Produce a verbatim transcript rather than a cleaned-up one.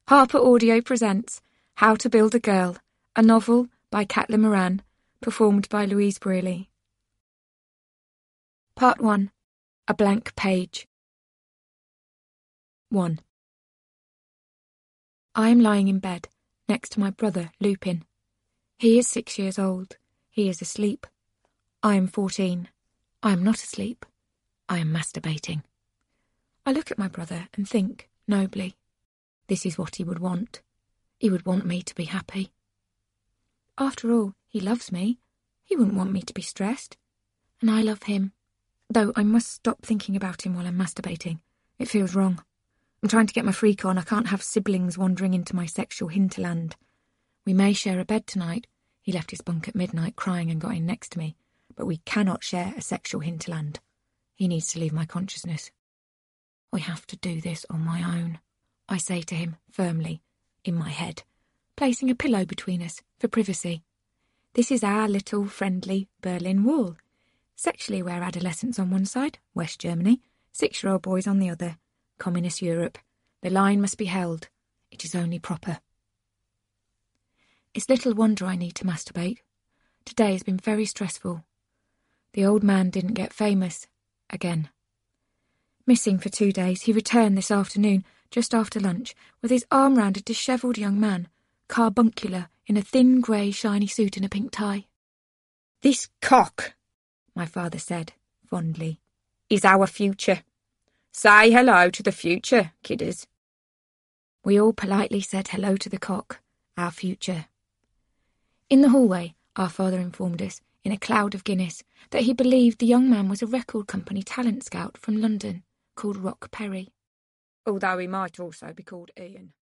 Harper Audio presents How to Build a Girl, a novel by Caitlin Moran, performed by Louise Brearley. Part one. A Blank Page. one. I am lying in bed, next to my brother, Lupin. He is six years old. He is asleep. I am fourteen. I am not asleep. I am masturbating. I look at my brother and think, nobly, this is what he would want. He would want me to be happy. After all, he loves me. He wouldn't want me to be stressed. And I love him. Though I must stop thinking about him while I'm masturbating. It feels wrong. I'm trying to get my freak on. I can't have siblings wandering into my sexual hinterland. We may share a bed tonight. He left his bunk at midnight crying and got in next to me. But we cannot share a sexual hinterland. He needs to leave my consciousness. I have to do this on my own, I say to him firmly, in my head, placing a pillow between us for privacy. This is our little friendly Berlin Wall. Sexually aware adolescents on one side, West Germany, six-year-old boys on the other, Communist Europe. The line must be held. It is only proper. It's little wonder I need to masturbate. Today has been very stressful. The old man didn't get famous again. Missing for two days, he returned this afternoon, just after lunch, with his arm round a dishevelled young man, carbuncular, in a thin grey shiny suit and a pink tie. "This cock," my father said, fondly, "is our future. Say hello to the future, kiddies." We all politely said hello to the cock, our future. In the hallway, our father informed us, in a cloud of Guinness, that he believed the young man was a record company talent scout from London, called Rock Perry, although he might also be called Ian.